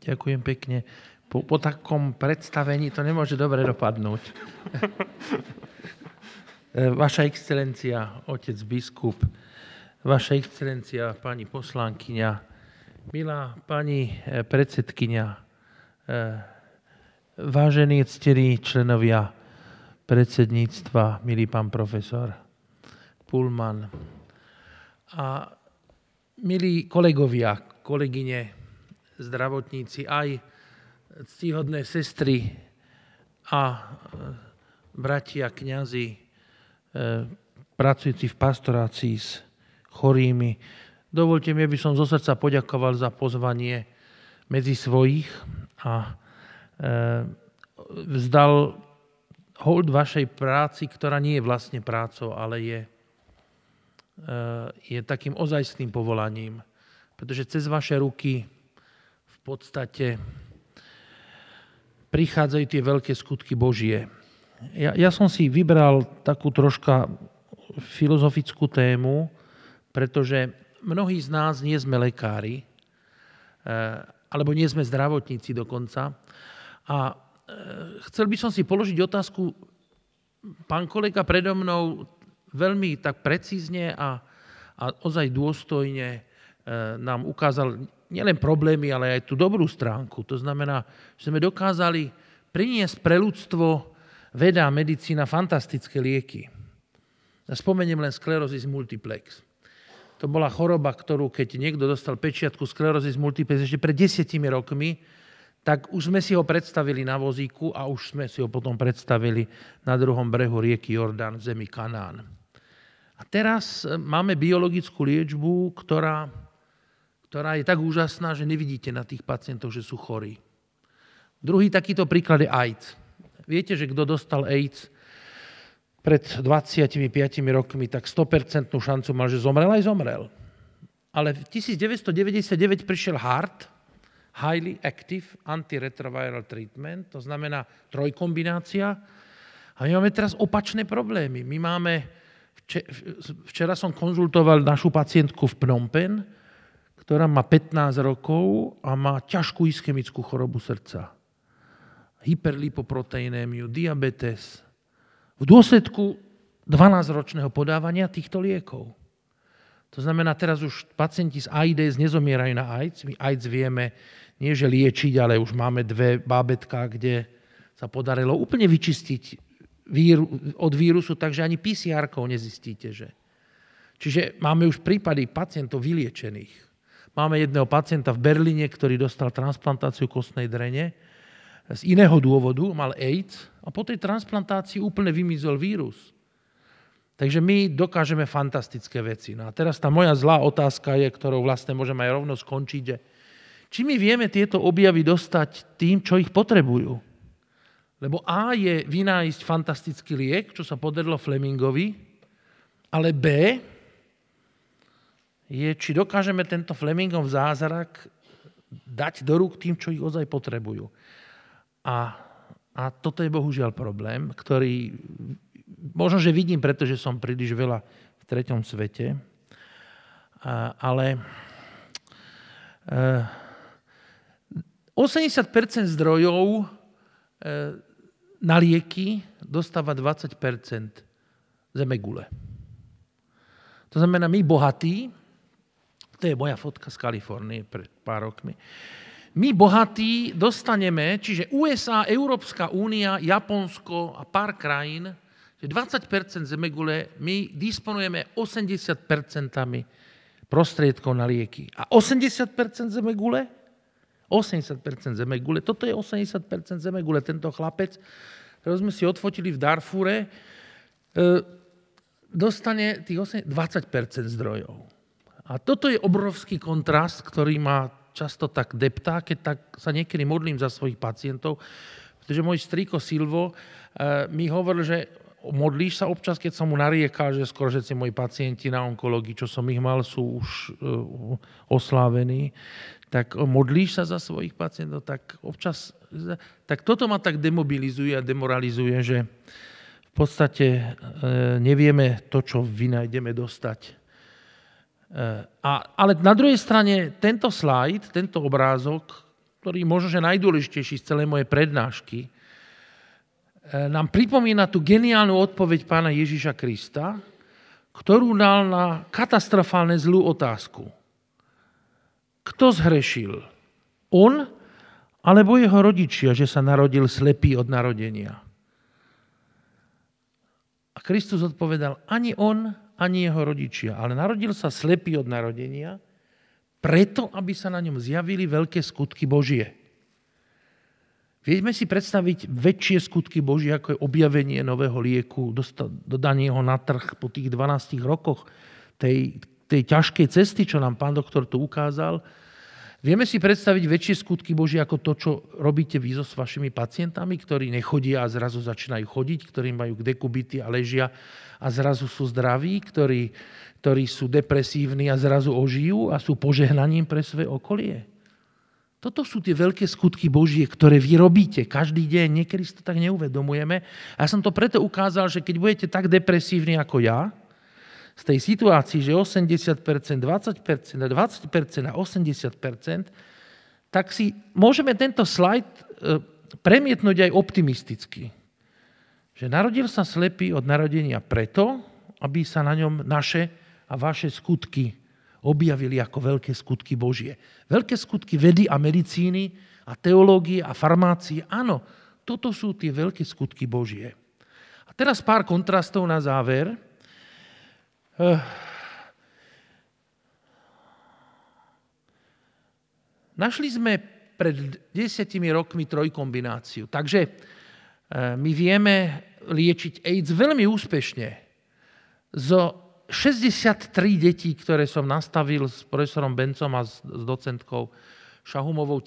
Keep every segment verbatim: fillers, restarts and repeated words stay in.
Ďakujem pekne. Po, po takom predstavení to nemôže dobre dopadnúť. Vaša excelencia, otec biskup, vaša excelencia, pani poslankyňa, milá pani predsedkyňa, vážení ctení členovia predsedníctva, milý pán profesor Pullman a milí kolegovia, kolegyne, zdravotníci, aj ctihodné sestry a bratia kňazi, pracujúci v pastorácii s chorými. Dovolte mi, aby som zo srdca poďakoval za pozvanie medzi svojich a vzdal hold vašej práci, ktorá nie je vlastne prácou, ale je, je takým ozajstným povolaním. Pretože cez vaše ruky v podstate prichádzajú tie veľké skutky Božie. Ja, ja som si vybral takú troška filozofickú tému, pretože mnohí z nás nie sme lekári, alebo nie sme zdravotníci dokonca. A chcel by som si položiť otázku, pán kolega predo mnou veľmi tak precízne a, a ozaj dôstojne nám ukázal nielen problémy, ale aj tú dobrú stránku. To znamená, že sme dokázali priniesť pre ľudstvo veda a medicína fantastické lieky. Spomeniem len sklerózis multiplex. To bola choroba, ktorú keď niekto dostal pečiatku sklerózis multiplex ešte pred desiatimi rokmi, tak už sme si ho predstavili na vozíku a už sme si ho potom predstavili na druhom brehu rieky Jordán v zemi Kanán. A teraz máme biologickú liečbu, ktorá, ktorá je tak úžasná, že nevidíte na tých pacientov, že sú chorí. Druhý takýto príklad je AIDS. Viete, že kto dostal AIDS pred dvadsiatimi piatimi rokmi, tak sto percent šancu mal, že zomrel aj zomrel. Ale v devätnásťstodeväťdesiatdeväť prišiel H A R T, Highly Active Antiretroviral Treatment, to znamená trojkombinácia. A my máme teraz opačné problémy. My máme, včera som konzultoval našu pacientku v Phnom Penh, ktorá má pätnásť rokov a má ťažkú ischemickú chorobu srdca. Hyperlipoproteinémiu, diabetes. V dôsledku dvanásťročného podávania týchto liekov. To znamená, teraz už pacienti z AIDS nezomierajú na AIDS. My AIDS vieme nie že liečiť, ale už máme dve bábätká, kde sa podarilo úplne vyčistiť víru, od vírusu, takže ani pé cé erkou nezistíte, že. Čiže máme už prípady pacientov vyliečených. Máme jedného pacienta v Berlíne, ktorý dostal transplantáciu kostnej drene z iného dôvodu, mal AIDS a po tej transplantácii úplne vymizol vírus. Takže my dokážeme fantastické veci. No a teraz tá moja zlá otázka je, ktorou vlastne môžeme aj rovno skončiť, že či my vieme tieto objavy dostať tým, čo ich potrebujú. Lebo A je vynájsť fantastický liek, čo sa podarilo Flemingovi, ale B je, či dokážeme tento Flemingov zázrak dať do rúk tým, čo ich ozaj potrebujú. A, a toto je bohužiaľ problém, ktorý možno, že vidím, pretože som príliš veľa v treťom svete, a, ale e, osemdesiat percent zdrojov e, na lieky dostáva dvadsať percent zemegule. To znamená, my bohatí, to je moja fotka z Kalifornie pred pár rokmi, my bohatí dostaneme, čiže ú es á, Európska únia, Japonsko a pár krajín, že dvadsať percent zemegule, my disponujeme osemdesiat percent prostriedkov na lieky. A osemdesiat percent zemegule? osemdesiat percent zemegule. Toto je osemdesiat percent zemegule. Tento chlapec, ktorého sme si odfotili v Darfure, dostane tých dvadsať percent zdrojov. A toto je obrovský kontrast, ktorý ma často tak deptá, keď tak sa niekedy modlím za svojich pacientov, pretože môj strýko Silvo mi hovoril, že modlíš sa občas, keď som mu nariekal, že skoro všetci moji pacienti na onkológii, čo som ich mal, sú už oslávení, tak modlíš sa za svojich pacientov, tak občas, tak toto ma tak demobilizuje a demoralizuje, že v podstate nevieme to, čo vynájdeme, dostať. A, ale na druhej strane tento slajd, tento obrázok, ktorý je možno že najdôležitejší z celej mojej prednášky, nám pripomína tú geniálnu odpoveď pána Ježiša Krista, ktorú dal na katastrofálne zlú otázku. Kto zhrešil? On alebo jeho rodičia, že sa narodil slepý od narodenia? A Kristus odpovedal, ani on, ani jeho rodičia, ale narodil sa slepý od narodenia, preto, aby sa na ňom zjavili veľké skutky Božie. Vieme si predstaviť väčšie skutky Božie, ako je objavenie nového lieku, dodanie ho na trh po tých dvanástich rokoch tej, tej ťažkej cesty, čo nám pán doktor tu ukázal. Vieme si predstaviť väčšie skutky Božie ako to, čo robíte vy so s vašimi pacientami, ktorí nechodia a zrazu začínajú chodiť, ktorí majú dekubity a ležia a zrazu sú zdraví, ktorí, ktorí sú depresívni a zrazu ožijú a sú požehnaním pre svoje okolie. Toto sú tie veľké skutky Božie, ktoré vy robíte každý deň. Niekedy si to tak neuvedomujeme. A ja som to preto ukázal, že keď budete tak depresívni ako ja, z tej situácii, že osemdesiat percent, dvadsať percent, dvadsať percent a osemdesiat percent, tak si môžeme tento slajd premietnúť aj optimisticky. Že narodil sa slepý od narodenia preto, aby sa na ňom naše a vaše skutky objavili ako veľké skutky Božie. Veľké skutky vedy a medicíny a teológie a farmácie. Áno, toto sú tie veľké skutky Božie. A teraz pár kontrastov na záver. Našli sme pred desiatimi rokmi trojkombináciu. Takže my vieme liečiť AIDS veľmi úspešne. Zo šesťdesiattri detí, ktoré som nastavil s profesorom Bencom a s docentkou Šahumovou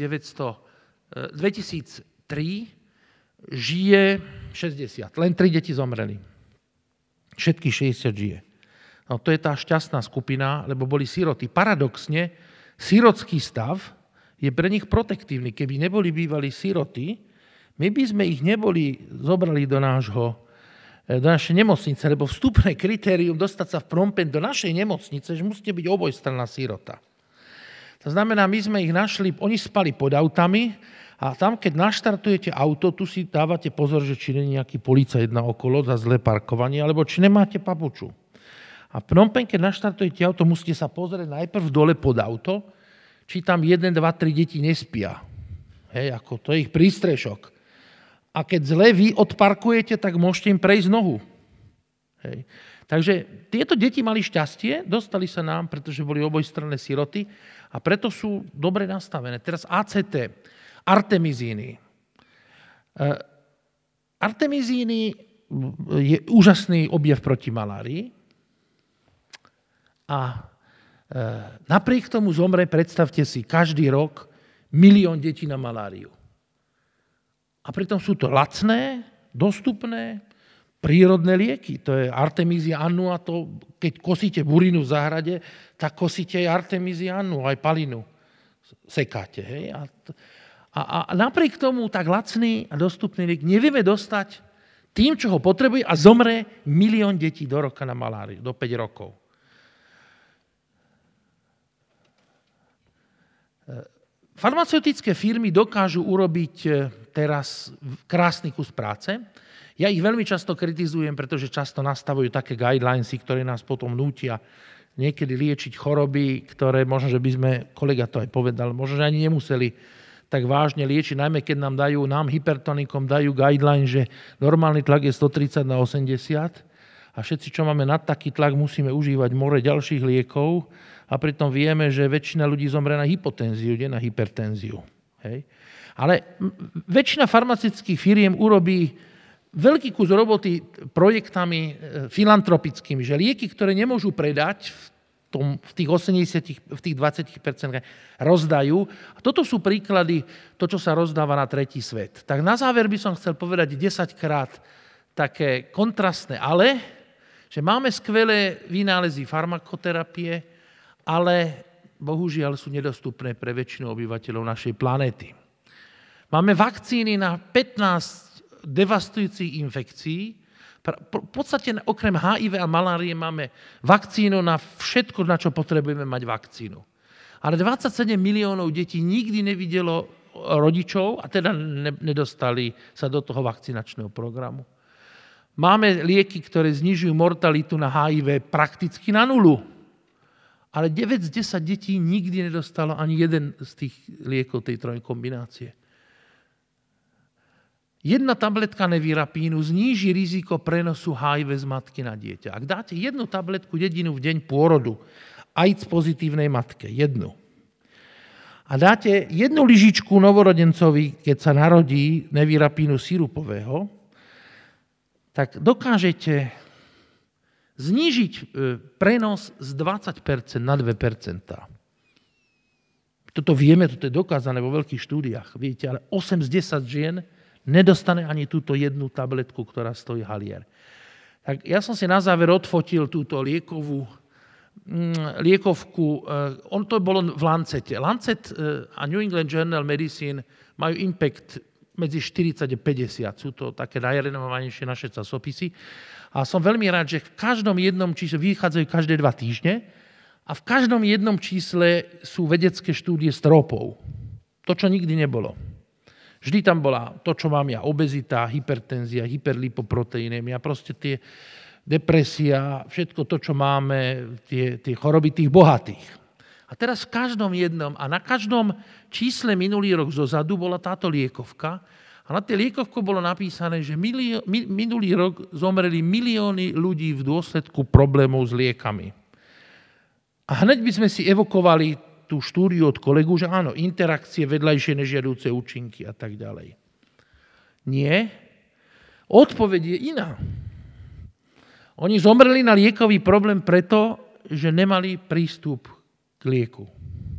dvetisíctri, žije šesťdesiat. Len tri deti zomreli. Všetky šesťdesiat žije. No to je tá šťastná skupina, lebo boli siroty. Paradoxne, sirotský stav je pre nich protektívny. Keby neboli bývali siroty, my by sme ich neboli zobrali do nášho do našej nemocnice, lebo vstupné kritérium dostať sa v Phnom Penh do našej nemocnice, že musíte byť obojstranná sirota. To znamená, my sme ich našli, oni spali pod autami a tam, keď naštartujete auto, tu si dávate pozor, že či nie je nejaký policajt na okolo za zlé parkovanie, alebo či nemáte papuču. A v Phnom Penh, keď naštartujete auto, musíte sa pozrieť najprv dole pod auto, či tam jeden, dva, tri deti nespia. Hej, ako to je ich prístrešok. A keď zle vy odparkujete, tak môžete im prejsť nohu. Hej. Takže tieto deti mali šťastie, dostali sa nám, pretože boli obojstranné siroty a preto sú dobre nastavené. Teraz á cé té, artemizíny. Artemizíny je úžasný objav proti malárii a napriek tomu zomre, predstavte si, každý rok milión detí na maláriu. A pritom sú to lacné, dostupné, prírodné lieky. To je Artemisia annua, to, keď kosíte burinu v záhrade, tak kosíte aj Artemisia annua, aj palinu sekáte. Hej? A, a, a napriek tomu tak lacný a dostupný liek nevieme dostať tým, čo ho potrebuje a zomre milión detí do roka na maláriu, do päť rokov. Farmaceutické firmy dokážu urobiť teraz krásny kus práce. Ja ich veľmi často kritizujem, pretože často nastavujú také guidelinesy, ktoré nás potom nútia niekedy liečiť choroby, ktoré možno, že by sme, kolega to aj povedal, možno, že ani nemuseli tak vážne liečiť, najmä keď nám dajú, nám hypertonikom dajú guideline, že normálny tlak je stotridsať na osemdesiat a všetci, čo máme nad taký tlak, musíme užívať more ďalších liekov a pritom vieme, že väčšina ľudí zomre na hypotenziu, nie na hypertenziu. Hej. Ale väčšina farmaceutických firiem urobí veľký kus roboty projektami filantropickými, že lieky, ktoré nemôžu predať v, tom, v tých osemdesiat, v tých dvadsať percent rozdajú. A toto sú príklady, to, čo sa rozdáva na tretí svet. Tak na záver by som chcel povedať desaťkrát také kontrastné ale, že máme skvelé vynálezy farmakoterapie, ale bohužiaľ sú nedostupné pre väčšinu obyvateľov našej planéty. Máme vakcíny na pätnásť devastujúcich infekcií. V podstate okrem há í vé a malárie máme vakcínu na všetko, na čo potrebujeme mať vakcínu. Ale dvadsaťsedem miliónov detí nikdy nevidelo rodičov a teda nedostali sa do toho vakcinačného programu. Máme lieky, ktoré znižujú mortalitu na há í vé prakticky na nulu. Ale deväť z desať detí nikdy nedostalo ani jeden z tých liekov tej trojkombinácie. Jedna tabletka nevirapínu zníži riziko prenosu há í vé z matky na dieťa. Ak dáte jednu tabletku dedinu v deň pôrodu AIDS pozitívnej matke, jednu, a dáte jednu lyžičku novorodencovi, keď sa narodí nevirapínu sirupového, tak dokážete znížiť prenos z dvadsať percent na dve percentá. Toto vieme, toto je dokázané vo veľkých štúdiách. Viete, ale osem z desať žien nedostane ani túto jednu tabletku, ktorá stojí halier. Tak ja som si na záver odfotil túto liekovú liekovku. On to bolo v Lancete. Lancet a New England Journal Medicine majú impact medzi štyridsať a päťdesiat. Sú to také najrenomovanejšie naše časopisy. A som veľmi rád, že v každom jednom čísle vychádzajú každé dva týždne a v každom jednom čísle sú vedecké štúdie s tropou. To, čo nikdy nebolo. Vždy tam bola to, čo mám ja, obezita, hypertenzia, hyperlipoproteinémia, proste tie depresia, všetko to, čo máme, tie, tie choroby tých bohatých. A teraz v každom jednom a na každom čísle minulý rok zozadu bola táto liekovka a na tej liekovke bolo napísané, že milio, mi, minulý rok zomreli milióny ľudí v dôsledku problémov s liekami. A hneď by sme si evokovali tú štúdiu od kolegu, že áno, interakcie, vedľajšie nežiaduce účinky a tak ďalej. Nie. Odpoveď je iná. Oni zomreli na liekový problém preto, že nemali prístup k lieku.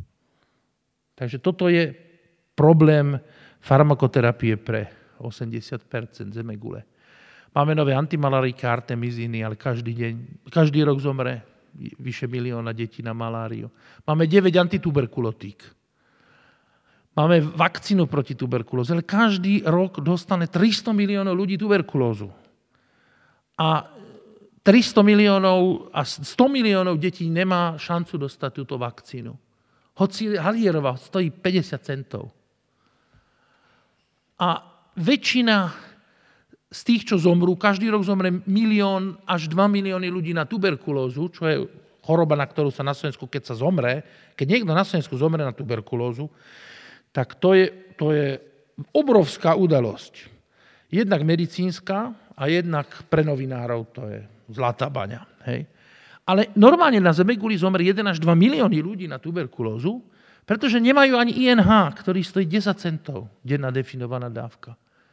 Takže toto je problém farmakoterapie pre osemdesiat percent zemegule. Máme nové antimalarika, artemizíny, ale každý deň, každý rok zomre vyše milióna detí na maláriu. Máme deväť antituberkulotík. Máme vakcínu proti tuberkulóze, ale každý rok dostane tristo miliónov ľudí tuberkulózu. A tristo miliónov a sto miliónov detí nemá šancu dostať túto vakcínu. Hoci halierová stojí päťdesiat centov. A väčšina z tých, čo zomrú, každý rok zomre milión až dva milióny ľudí na tuberkulózu, čo je choroba, na ktorú sa na Slovensku, keď sa zomre, keď niekto na Slovensku zomre na tuberkulózu, tak to je, to je obrovská udalosť. Jednak medicínska a jednak pre novinárov to je zlatá baňa. Hej. Ale normálne na zemeguli zomre jeden až dva milióny ľudí na tuberkulózu, pretože nemajú ani í en há, ktorý stojí desať centov, denná definovaná dávka.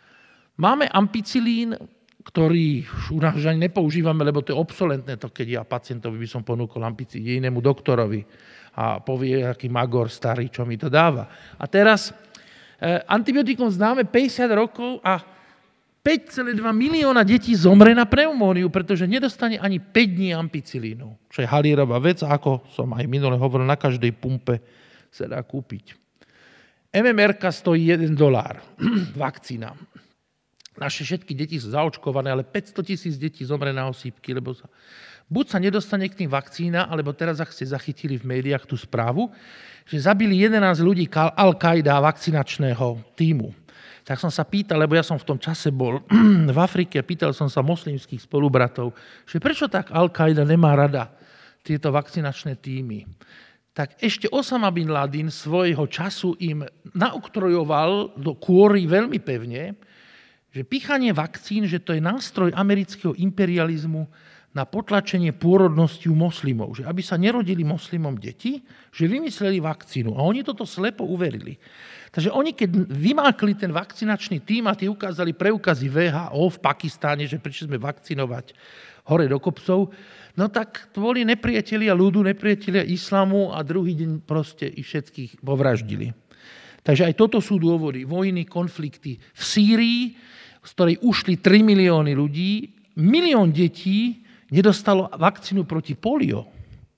Máme ampicilín, ktorý už ani nepoužívame, lebo to je obsolentné, to keď ja pacientovi by som ponúkol ampicilín inému doktorovi a povie, aký magor starý, čo mi to dáva. A teraz e, antibiotikum známe päťdesiat rokov a päť celá dva milióna detí zomre na pneumóniu, pretože nedostane ani päť dní ampicilínu, čo je halierová vec, a ako som aj minule hovoril, na každej pumpe sa dá kúpiť. em em erka stojí jeden dolár, vakcína. Naše všetky deti sú zaočkované, ale päťsto tisíc detí zomre na osýpky, lebo sa, buď sa nedostane k tým vakcína, alebo teraz, ak ste zachytili v médiách tú správu, že zabili jedenásť ľudí Al-Qaida vakcinačného tímu. Tak som sa pýtal, lebo ja som v tom čase bol v Afrike, pýtal som sa moslimských spolubratov, že prečo tak Al-Qaida nemá rada tieto vakcinačné tímy. Tak ešte Osama bin Laden svojho času im naoktrojoval do kôry veľmi pevne, že píchanie vakcín, že to je nástroj amerického imperializmu na potlačenie pôrodnosti u moslimov. Že aby sa nerodili moslimom deti, že vymysleli vakcínu. A oni toto slepo uverili. Takže oni, keď vymákli ten vakcinačný tím a tí ukázali preukazy vé há ó v Pakistáne, že prečo sme vakcinovať hore do kopcov, no tak to boli nepriatelia ľudu, nepriatelia islamu a druhý deň proste ich všetkých povraždili. Takže aj toto sú dôvody. Vojny, konflikty v Sýrii, z ktorej ušli tri milióny ľudí, milión detí nedostalo vakcínu proti polio.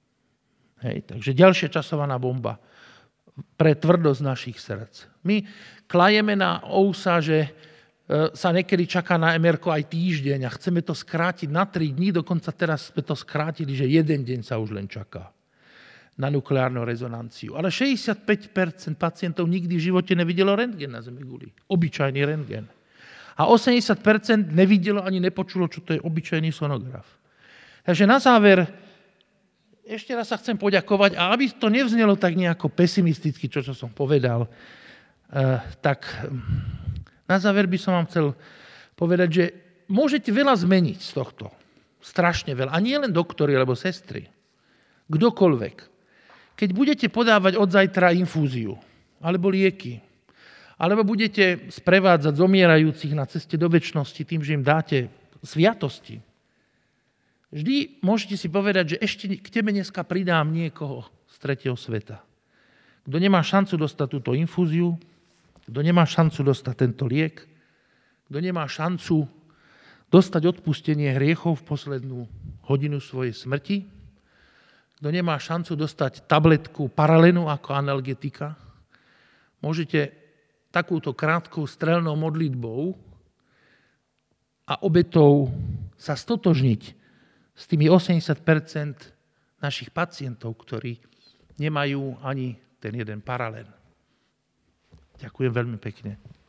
Hej, takže ďalšia časovaná bomba pre tvrdosť našich srdc. My klajeme na ó es á, že sa niekedy čaká na em erko aj týždeň a chceme to skrátiť na tri dní, dokonca teraz sme to skrátili, že jeden deň sa už len čaká. na nukleárnu rezonanciu. Ale šesťdesiatpäť percent pacientov nikdy v živote nevidelo rentgen na zemeguli. Obyčajný rentgen. A osemdesiat percent nevidelo ani nepočulo, čo to je obyčajný sonograf. Takže na záver ešte raz sa chcem poďakovať a aby to nevznelo tak nejako pesimisticky, čo, čo som povedal, eh, tak na záver by som vám chcel povedať, že môžete veľa zmeniť z tohto. Strašne veľa. A nie len doktori alebo sestry. Kdokoľvek. Keď budete podávať od zajtra infúziu, alebo lieky, alebo budete sprevádzať zomierajúcich na ceste do večnosti tým, že im dáte sviatosti, vždy môžete si povedať, že ešte k tebe dneska pridám niekoho z tretieho sveta. Kto nemá šancu dostať túto infúziu, kto nemá šancu dostať tento liek, kto nemá šancu dostať odpustenie hriechov v poslednú hodinu svojej smrti, kto nemá šancu dostať tabletku paralenu ako analgetika, môžete takúto krátkou strelnou modlitbou a obetou sa stotožniť s tými osemdesiat percent našich pacientov, ktorí nemajú ani ten jeden paralen. Ďakujem veľmi pekne.